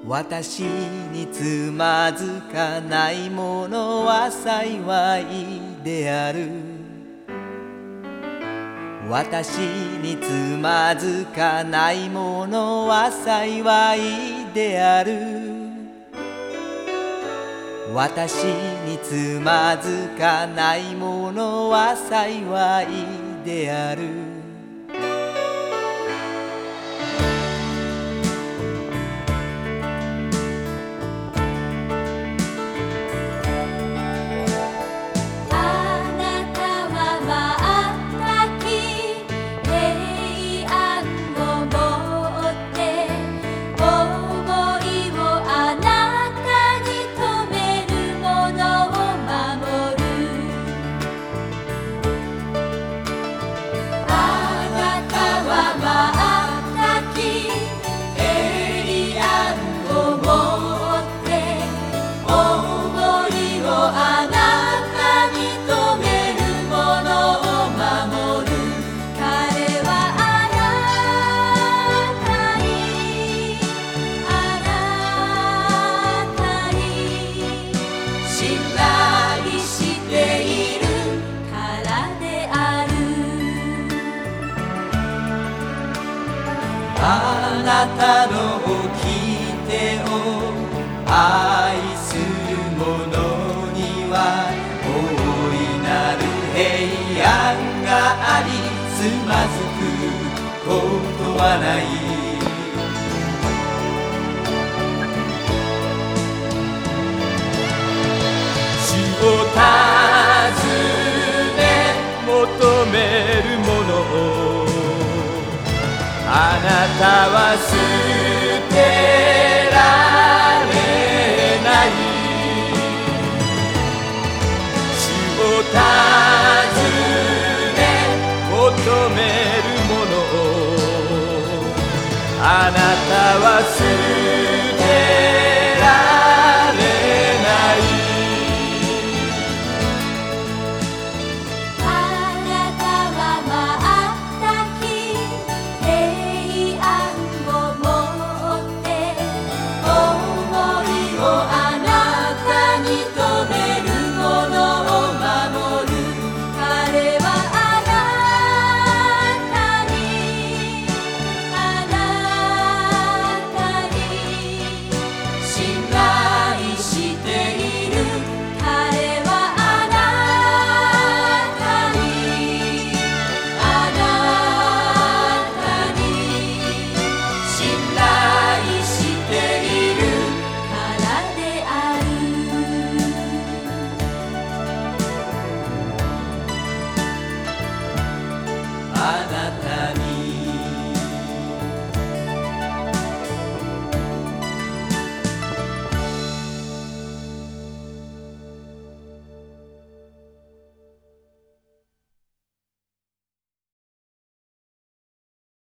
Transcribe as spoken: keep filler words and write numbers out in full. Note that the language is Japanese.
私につまずかないものは幸いである。私につまずかないものは幸いである。私につまずかないものは幸いである。あなたの掟を愛する者には大いなる平安があり、つまずくことはない。主を尋ね求める者をあなたは捨てられない。主を